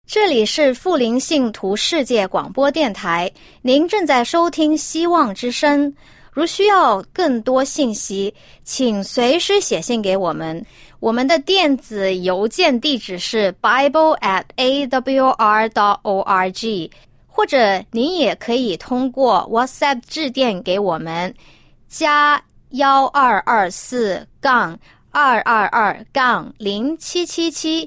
这里是富林信徒世界广播电台，您正在收听希望之声。如需要更多信息，请随时写信给我们。我们的电子邮件地址是 bible@awr.org， 或者您也可以通过 WhatsApp 致电给我们，加1224-222-0777。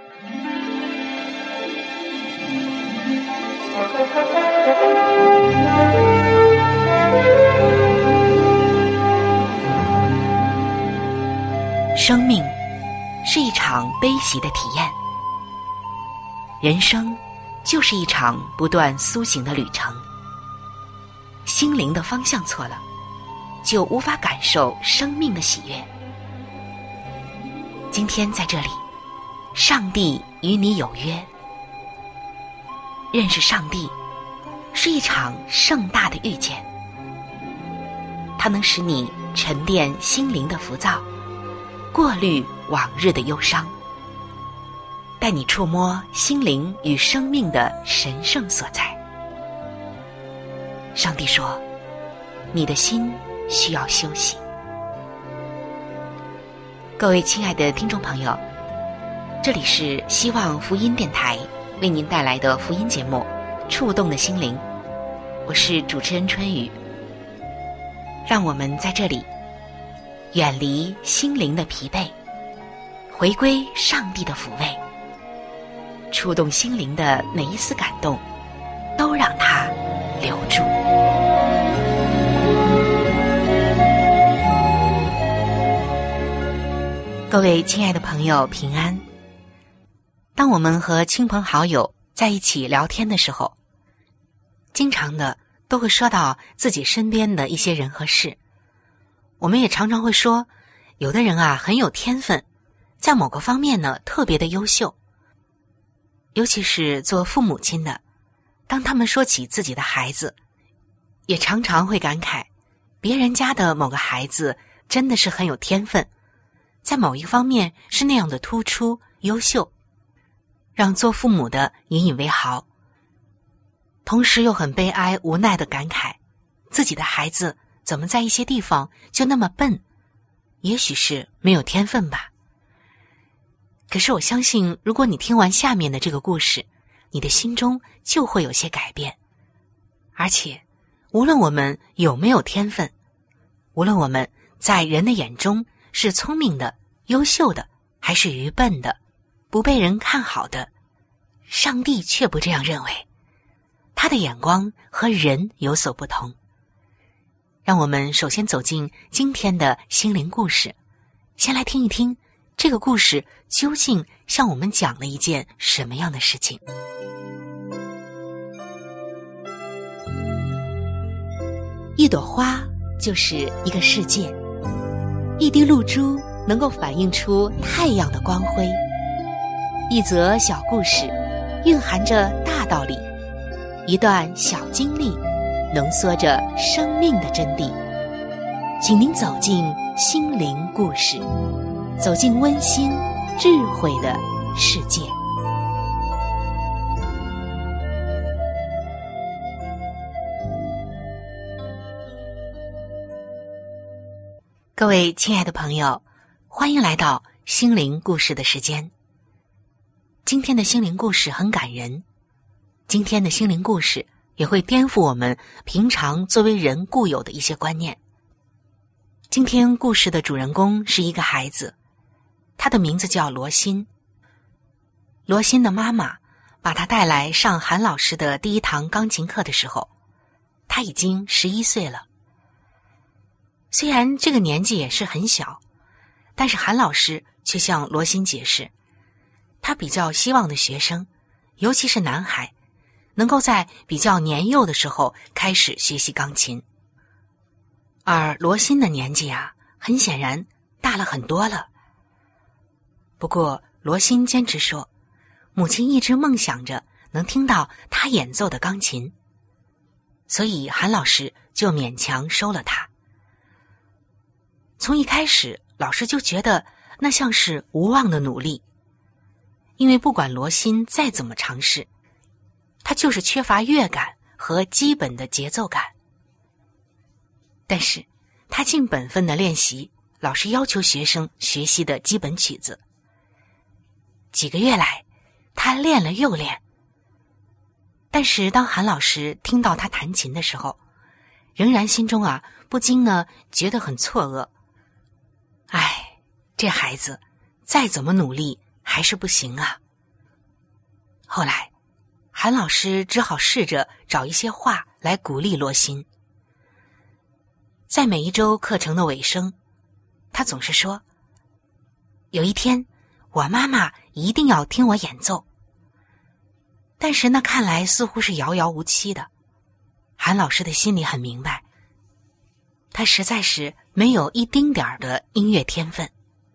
生命是一场悲喜的体验，人生就是一场不断苏醒的旅程。心灵的方向错了，就无法感受生命的喜悦。今天在这里，上帝与你有约。认识上帝是一场盛大的遇见，它能使你沉淀心灵的浮躁，过滤往日的忧伤，带你触摸心灵与生命的神圣所在。上帝说，你的心需要休息。各位亲爱的听众朋友，这里是希望福音电台为您带来的福音节目《触动的心灵》，我是主持人春雨。让我们在这里远离心灵的疲惫，回归上帝的抚慰，触动心灵的每一丝感动，都让它留住。各位亲爱的朋友，平安。当我们和亲朋好友在一起聊天的时候，经常的都会说到自己身边的一些人和事。我们也常常会说，有的人啊很有天分，在某个方面呢特别的优秀。尤其是做父母亲的，当他们说起自己的孩子，也常常会感慨，别人家的某个孩子真的是很有天分，在某一方面是那样的突出优秀，让做父母的引以为豪。同时又很悲哀无奈的感慨，自己的孩子怎么在一些地方就那么笨，也许是没有天分吧。可是我相信，如果你听完下面的这个故事，你的心中就会有些改变。而且无论我们有没有天分，无论我们在人的眼中是聪明的、优秀的，还是愚笨的、不被人看好的，上帝却不这样认为。他的眼光和人有所不同。让我们首先走进今天的心灵故事，先来听一听这个故事究竟向我们讲了一件什么样的事情。一朵花就是一个世界，一滴露珠能够反映出太阳的光辉，一则小故事蕴含着大道理，一段小经历浓缩着生命的真谛。请您走进心灵故事，走进温馨智慧的世界。各位亲爱的朋友，欢迎来到心灵故事的时间。今天的心灵故事很感人，今天的心灵故事也会颠覆我们平常作为人固有的一些观念。今天故事的主人公是一个孩子，他的名字叫罗欣。罗欣的妈妈把他带来上韩老师的第一堂钢琴课的时候，他已经11岁了。虽然这个年纪也是很小，但是韩老师却向罗欣解释，他比较希望的学生，尤其是男孩，能够在比较年幼的时候开始学习钢琴。而罗欣的年纪啊，很显然大了很多了。不过罗欣坚持说，母亲一直梦想着能听到他演奏的钢琴，所以韩老师就勉强收了他。从一开始，老师就觉得那像是无望的努力， 因为不管罗欣再怎么尝试，他就是缺乏乐感和基本的节奏感。但是他尽本分的练习老师要求学生学习的基本曲子。几个月来，他练了又练。但是当韩老师听到他弹琴的时候，仍然心中不禁觉得很错愕。哎，这孩子再怎么努力还是不行啊。后来韩老师只好试着找一些话来鼓励罗欣。在每一周课程的尾声，他总是说，有一天我妈妈一定要听我演奏。但是那看来似乎是遥遥无期的。韩老师的心里很明白，他实在是没有一丁点儿的音乐天分。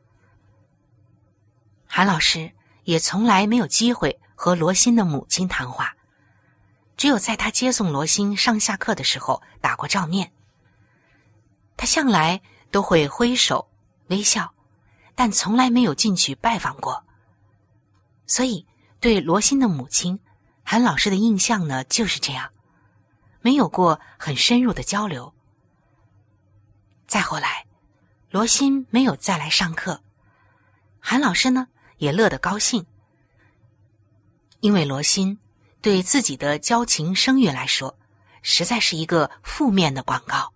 韩老师也从来没有机会和罗欣的母亲谈话，只有在他接送罗欣上下课的时候打过照面。他向来都会挥手微笑，但从来没有进去拜访过。所以对罗欣的母亲，韩老师的印象呢就是这样，没有过很深入的交流。再后来，罗欣没有再来上课，韩老师呢也乐得高兴，因为罗欣对自己的教琴声乐来说，实在是一个负面的广告。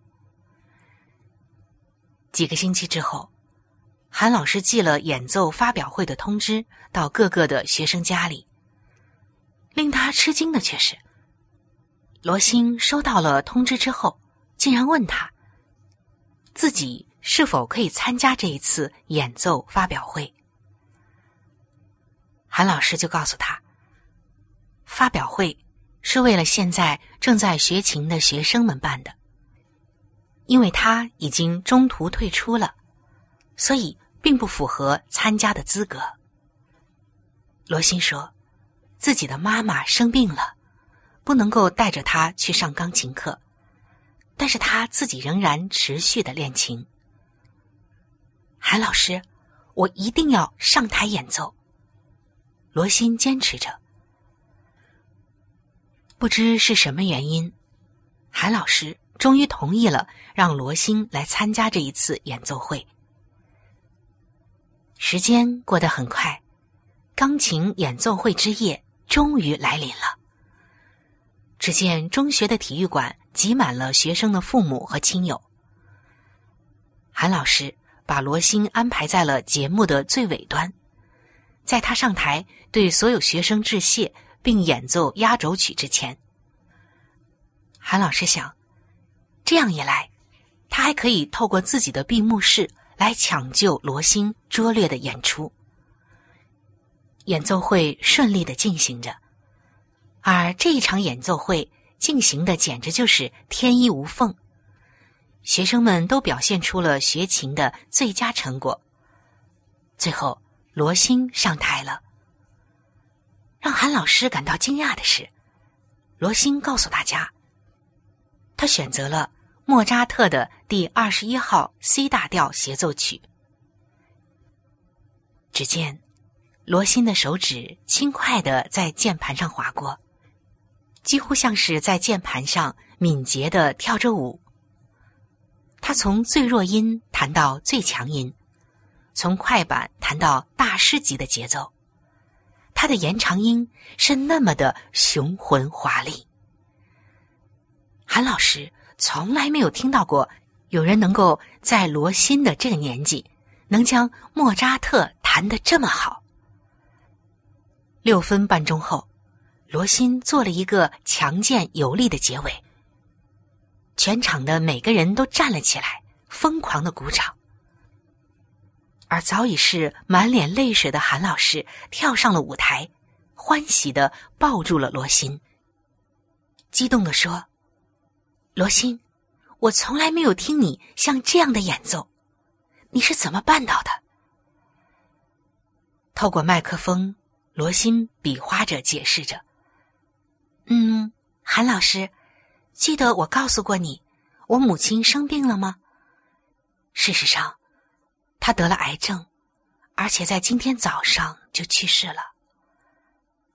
几个星期之后，韩老师寄了演奏发表会的通知到各个的学生家里。令他吃惊的却是，罗欣收到了通知之后，竟然问他自己是否可以参加这一次演奏发表会。韩老师就告诉他，发表会是为了现在正在学琴的学生们办的，因为他已经中途退出了，所以并不符合参加的资格。罗欣说，自己的妈妈生病了，不能够带着她去上钢琴课，但是她自己仍然持续的练琴。韩老师，我一定要上台演奏。罗欣坚持着。不知是什么原因，韩老师终于同意了让罗欣来参加这一次演奏会。时间过得很快，钢琴演奏会之夜终于来临了。只见中学的体育馆挤满了学生的父母和亲友。韩老师把罗欣安排在了节目的最尾端，在他上台对所有学生致谢并演奏压轴曲之前，韩老师想，这样一来，他还可以透过自己的闭幕式来抢救罗欣拙劣的演出。演奏会顺利地进行着，而这一场演奏会进行的简直就是天衣无缝，学生们都表现出了学琴的最佳成果。最后罗欣上台了。让韩老师感到惊讶的是，罗欣告诉大家，他选择了莫扎特的第21号 C 大调协奏曲。只见罗欣的手指轻快地在键盘上划过，几乎像是在键盘上敏捷地跳着舞。他从最弱音弹到最强音，从快板弹到大师级的节奏，他的延长音是那么的雄浑华丽。韩老师从来没有听到过有人能够在罗欣的这个年纪能将莫扎特弹得这么好。6分半钟后，罗欣做了一个强健有力的结尾，全场的每个人都站了起来，疯狂地鼓掌。而早已是满脸泪水的韩老师跳上了舞台，欢喜地抱住了罗欣，激动地说，罗欣，我从来没有听你像这样的演奏，你是怎么办到的？透过麦克风，罗欣比划着解释着，韩老师，记得我告诉过你，我母亲生病了吗？事实上，她得了癌症，而且在今天早上就去世了。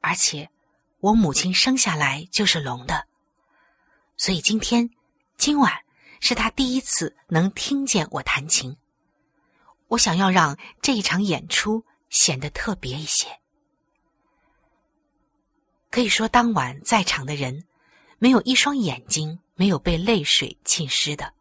而且我母亲生下来就是聋的，所以今晚是她第一次能听见我弹琴。我想要让这一场演出显得特别一些。可以说当晚在场的人没有一双眼睛没有被泪水浸湿的。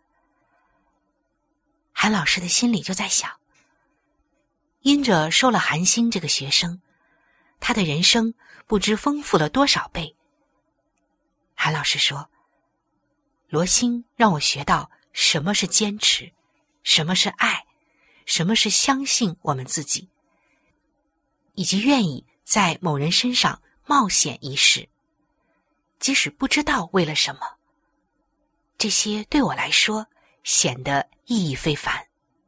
韩老师的心里就在想，因着收了韩星这个学生，他的人生不知丰富了多少倍。韩老师说，罗星让我学到什么是坚持，什么是爱，什么是相信我们自己，以及愿意在某人身上冒险一试，即使不知道为了什么。这些对我来说显得意义非凡。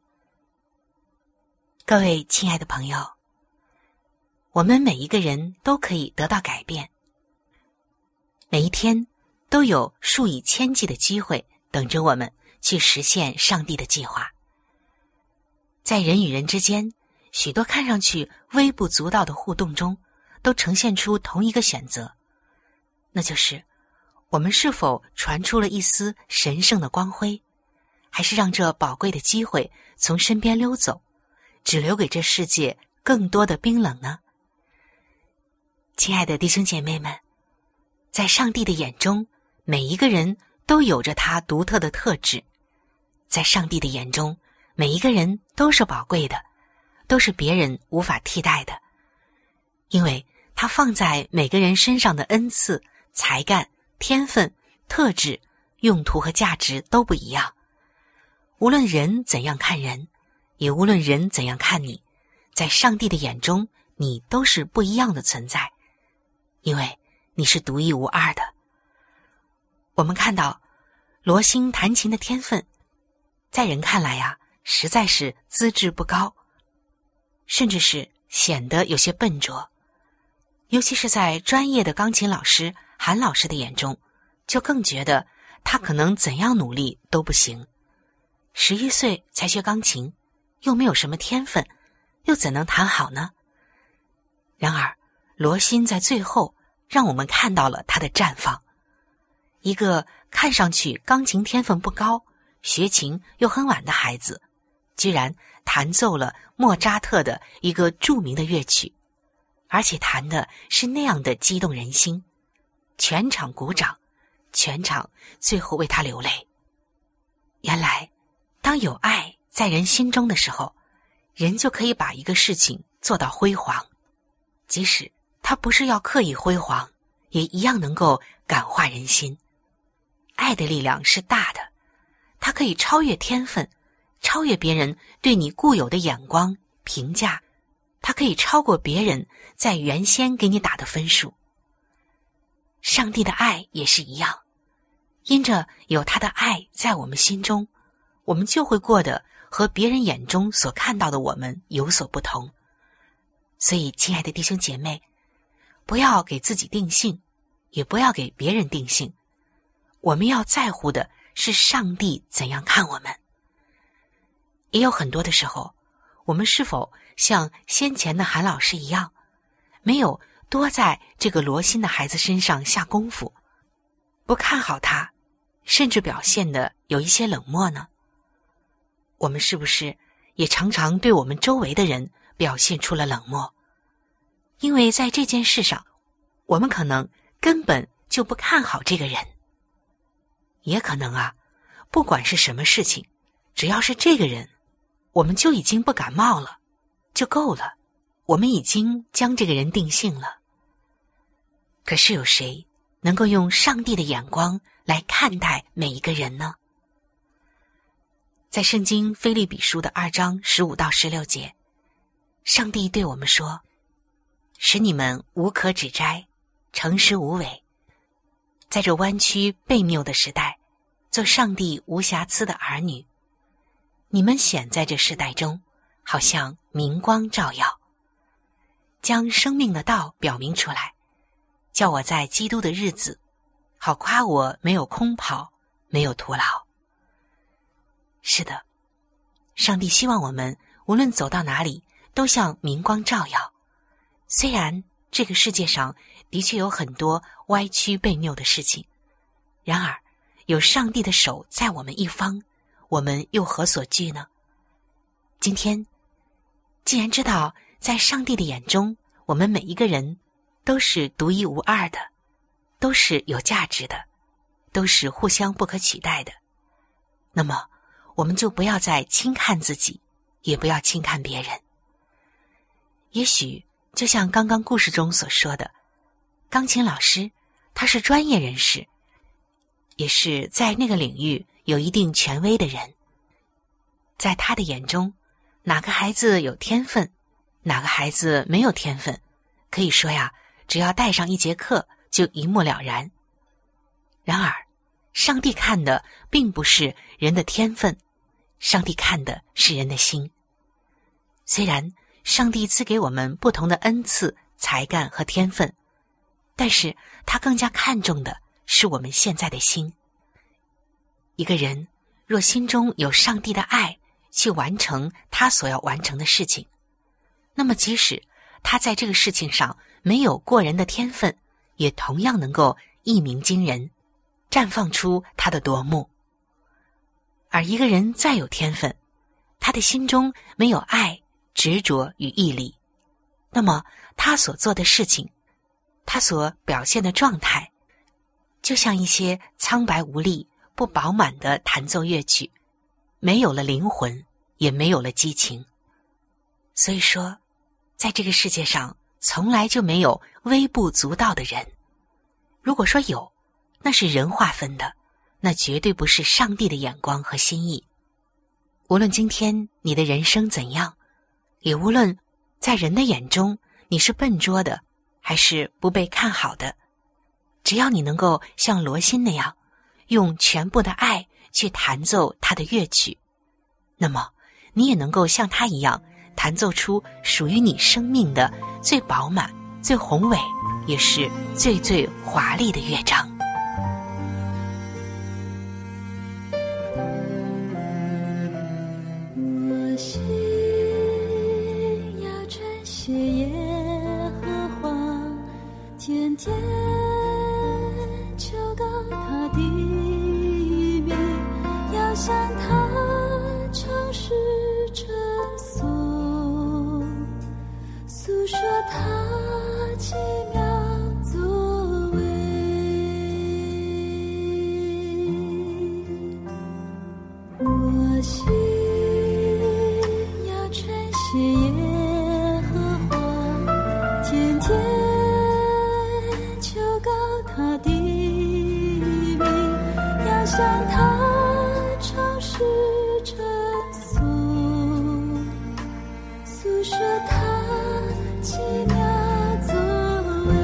各位亲爱的朋友，我们每一个人都可以得到改变，每一天都有数以千计的机会等着我们去实现上帝的计划。在人与人之间，许多看上去微不足道的互动中，都呈现出同一个选择，那就是我们是否传出了一丝神圣的光辉，还是让这宝贵的机会从身边溜走，只留给这世界更多的冰冷呢？亲爱的弟兄姐妹们，在上帝的眼中，每一个人都有着他独特的特质。在上帝的眼中，每一个人都是宝贵的，都是别人无法替代的。因为他放在每个人身上的恩赐、才干、天分、特质、用途和价值都不一样。无论人怎样看人，也无论人怎样看你，在上帝的眼中，你都是不一样的存在，因为你是独一无二的。我们看到罗星弹琴的天分，在人看来啊，实在是资质不高，甚至是显得有些笨拙。尤其是在专业的钢琴老师韩老师的眼中，就更觉得他可能怎样努力都不行。11岁才学钢琴，又没有什么天分，又怎能弹好呢？然而罗欣在最后让我们看到了他的绽放。一个看上去钢琴天分不高，学琴又很晚的孩子，居然弹奏了莫扎特的一个著名的乐曲，而且弹的是那样的激动人心，全场鼓掌，全场最后为他流泪。原来当有爱在人心中的时候，人就可以把一个事情做到辉煌，即使他不是要刻意辉煌，也一样能够感化人心。爱的力量是大的，它可以超越天分，超越别人对你固有的眼光评价，它可以超过别人在原先给你打的分数。上帝的爱也是一样，因着有他的爱在我们心中，我们就会过得和别人眼中所看到的我们有所不同。所以亲爱的弟兄姐妹，不要给自己定性，也不要给别人定性，我们要在乎的是上帝怎样看我们。也有很多的时候，我们是否像先前的韩老师一样，没有多在这个罗欣的孩子身上下功夫，不看好他，甚至表现得有一些冷漠呢？我们是不是也常常对我们周围的人表现出了冷漠？因为在这件事上，我们可能根本就不看好这个人。也可能啊，不管是什么事情，只要是这个人，我们就已经不感冒了，就够了，我们已经将这个人定性了。可是有谁能够用上帝的眼光来看待每一个人呢？在圣经腓立比书的2章15到16节，上帝对我们说，使你们无可指摘，诚实无伪，在这弯曲悖谬的时代，做上帝无瑕疵的儿女。你们显在这世代中，好像明光照耀，将生命的道表明出来，叫我在基督的日子，好夸我没有空跑，没有徒劳。是的，上帝希望我们无论走到哪里，都像明光照耀。虽然这个世界上的确有很多歪曲悖谬的事情，然而有上帝的手在我们一方，我们又何所惧呢？今天既然知道在上帝的眼中，我们每一个人都是独一无二的，都是有价值的，都是互相不可取代的，那么我们就不要再轻看自己，也不要轻看别人。也许就像刚刚故事中所说的，钢琴老师他是专业人士，也是在那个领域有一定权威的人，在他的眼中，哪个孩子有天分，哪个孩子没有天分，可以说呀，只要带上一节课就一目了然。然而上帝看的并不是人的天分，上帝看的是人的心。虽然上帝赐给我们不同的恩赐、才干和天分，但是他更加看重的是我们现在的心。一个人若心中有上帝的爱，去完成他所要完成的事情，那么即使他在这个事情上没有过人的天分，也同样能够一鸣惊人，绽放出他的夺目。而一个人再有天分，他的心中没有爱、执着与毅力，那么他所做的事情，他所表现的状态，就像一些苍白无力、不饱满的弹奏乐曲，没有了灵魂，也没有了激情。所以说，在这个世界上从来就没有微不足道的人。如果说有，那是人划分的，那绝对不是上帝的眼光和心意。无论今天你的人生怎样，也无论在人的眼中你是笨拙的还是不被看好的，只要你能够像罗欣那样用全部的爱去弹奏他的乐曲，那么你也能够像他一样弹奏出属于你生命的最饱满、最宏伟，也是最最华丽的乐章。 我心要称谢耶和华，天天求告他的名，要向他唱诗称颂，诉说他奇妙作为。我心要称谢耶和华，天天求告他的名，要向他唱诗称颂，诉说他奇妙作为。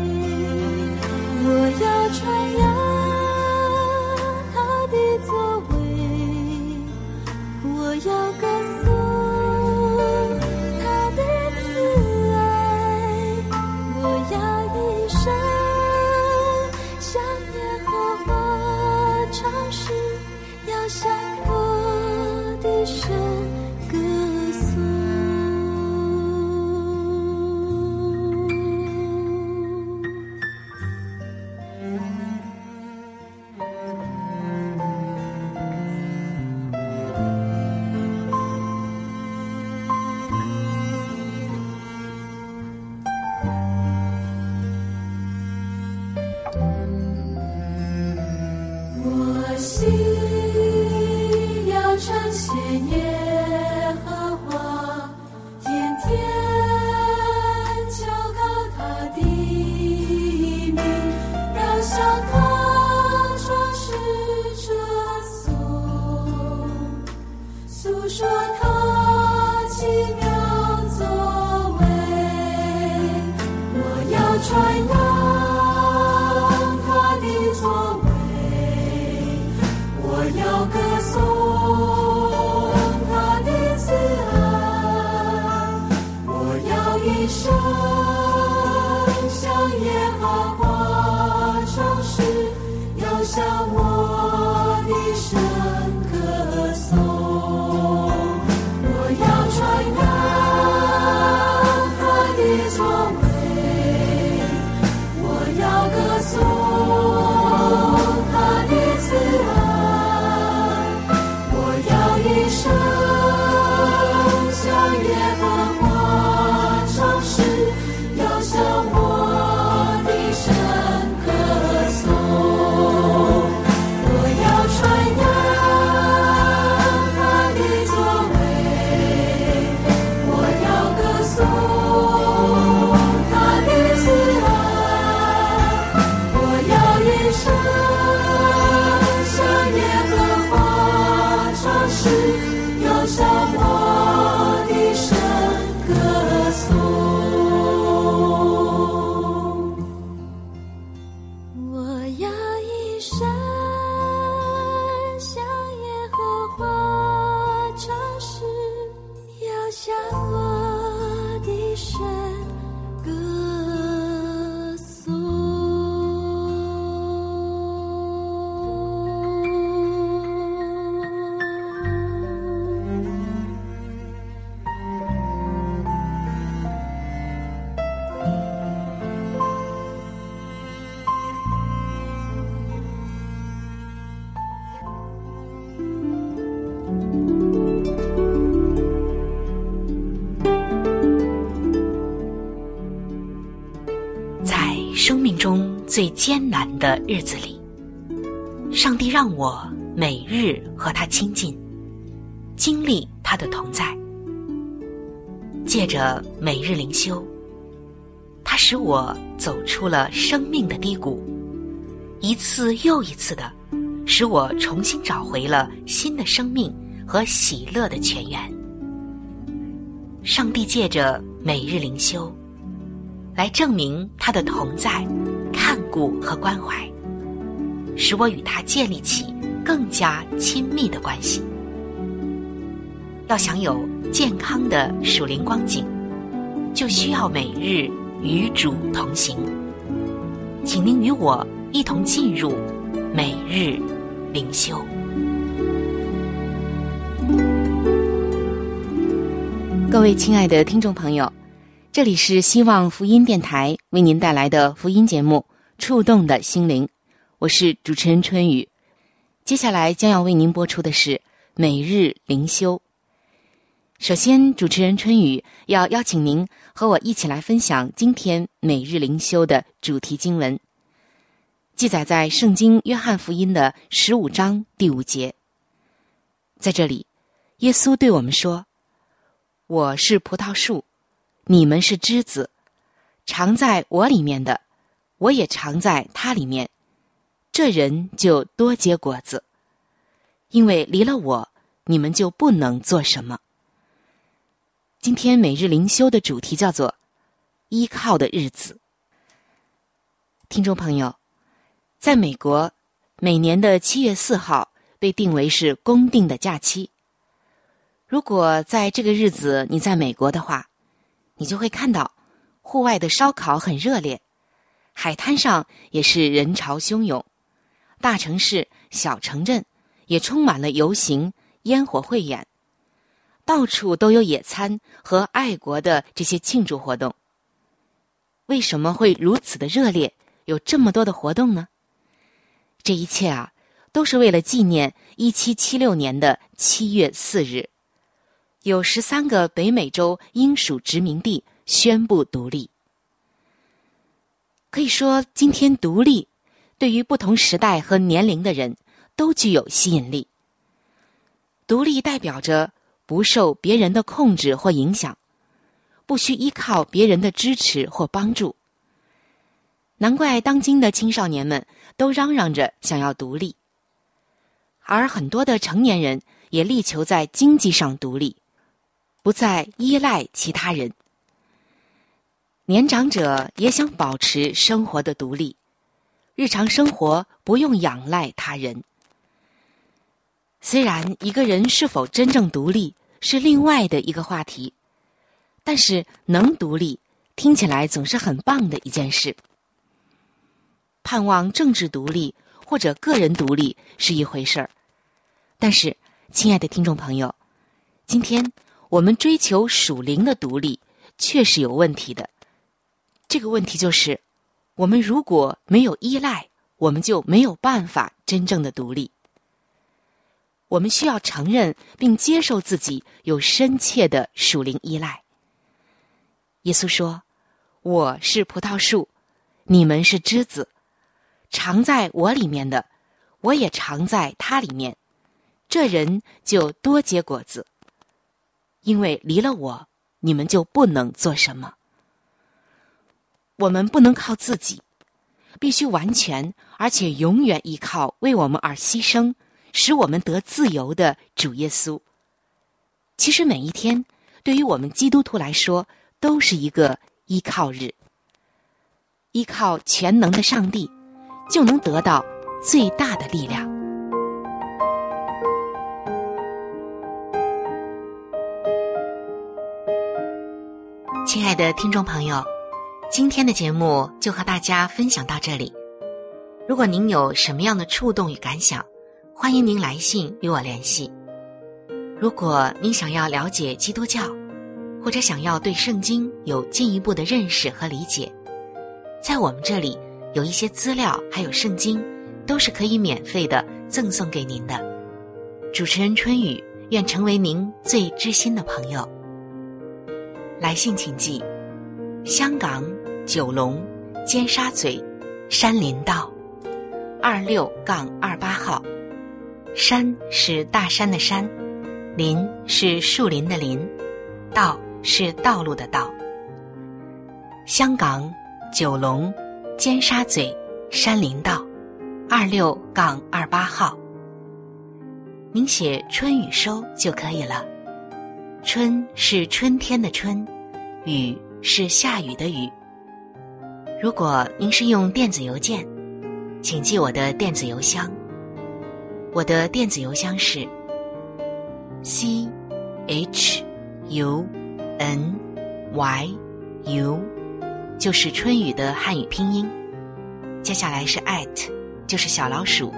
我要传扬他的作为，我要歌颂他的慈爱，我要一生向耶和华唱诗，要向我的神歌颂。我心要称谢耶和华，天天求告他的名，要向他唱诗称颂，诉说他奇妙作为。我要传扬他的作为，我要歌颂他的神，向耶和华唱诗，要向我的神歌颂。 生命中最艰难的日子里，上帝让我每日和他亲近，经历他的同在。借着每日灵修，他使我走出了生命的低谷，一次又一次的使我重新找回了新的生命和喜乐的泉源。上帝借着每日灵修来证明他的同在、看顾和关怀，使我与他建立起更加亲密的关系。要享有健康的属灵光景，就需要每日与主同行。请您与我一同进入每日灵修。 各位亲爱的听众朋友，这里是希望福音电台为您带来的福音节目《触动的心灵》，我是主持人春雨。接下来将要为您播出的是每日灵修。首先，主持人春雨要邀请您和我一起来分享今天每日灵修的主题经文，记载在圣经约翰福音的15章第5节。在这里，耶稣对我们说：我是葡萄树，你们是枝子，常在我里面的，我也常在他里面，这人就多结果子，因为离了我，你们就不能做什么。今天每日灵修的主题叫做依靠的日子。听众朋友，在美国，每年的7月4号被定为是公定的假期。如果在这个日子你在美国的话，你就会看到户外的烧烤很热烈，海滩上也是人潮汹涌，大城市、小城镇也充满了游行、烟火汇演，到处都有野餐和爱国的这些庆祝活动。为什么会如此的热烈，有这么多的活动呢？这一切啊，都是为了纪念1776年的7月4日，有13个北美洲英属殖民地宣布独立。可以说，今天独立对于不同时代和年龄的人都具有吸引力。独立代表着不受别人的控制或影响，不需依靠别人的支持或帮助。难怪当今的青少年们都嚷嚷着想要独立，而很多的成年人也力求在经济上独立，不再依赖其他人。年长者也想保持生活的独立，日常生活不用仰赖他人。虽然一个人是否真正独立是另外的一个话题，但是能独立听起来总是很棒的一件事。盼望政治独立或者个人独立是一回事儿，但是亲爱的听众朋友，今天我们追求属灵的独立确实有问题的。这个问题就是，我们如果没有依赖，我们就没有办法真正的独立。我们需要承认并接受自己有深切的属灵依赖。耶稣说：我是葡萄树，你们是枝子，常在我里面的，我也常在他里面，这人就多结果子，因为离了我，你们就不能做什么。我们不能靠自己，必须完全而且永远依靠为我们而牺牲，使我们得自由的主耶稣。其实每一天对于我们基督徒来说都是一个依靠日。依靠全能的上帝，就能得到最大的力量。亲爱的听众朋友，今天的节目就和大家分享到这里。如果您有什么样的触动与感想，欢迎您来信与我联系。如果您想要了解基督教，或者想要对圣经有进一步的认识和理解，在我们这里有一些资料还有圣经都是可以免费的赠送给您的。主持人春雨愿成为您最知心的朋友。来信请寄香港九龙尖沙咀山林道26-28号，山是大山的山，林是树林的林，道是道路的道。香港九龙尖沙咀山林道26-28号。您写春雨收就可以了。春是春天的春，雨是下雨的雨。如果您是用电子邮件，请记我的电子邮箱。我的电子邮箱是 CHUNYU， 就是春雨的汉语拼音，接下来是 @ 就是小老鼠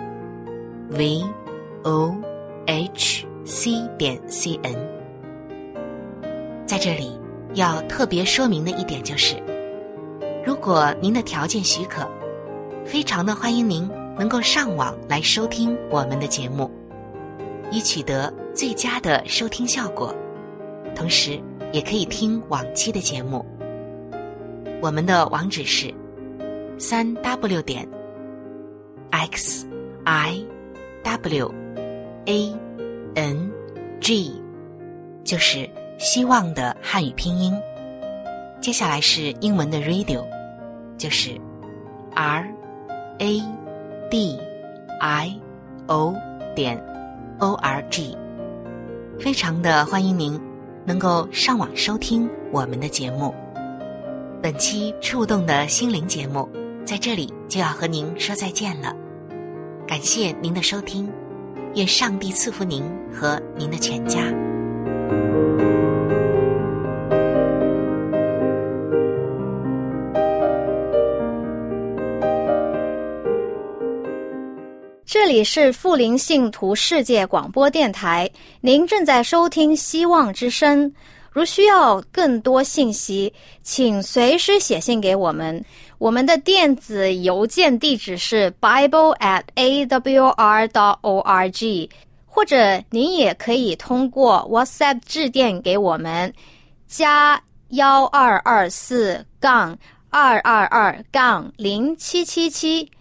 VOHC.CN。 在这里要特别说明的一点就是，如果您的条件许可，非常的欢迎您能够上网来收听我们的节目，以取得最佳的收听效果，同时也可以听往期的节目。我们的网址是 3W.XIWANG， 就是希望的汉语拼音，接下来是英文的 radio， 就是 RADIO.ORG。 非常的欢迎您能够上网收听我们的节目。本期触动的心灵节目在这里就要和您说再见了，感谢您的收听，愿上帝赐福您和您的全家。 这里是富林信徒世界广播电台，您正在收听希望之声。如需要更多信息，请随时写信给我们。我们的电子邮件地址是 bible@awr.org， 或者您也可以通过 WhatsApp 致电给我们，加1224-222-0777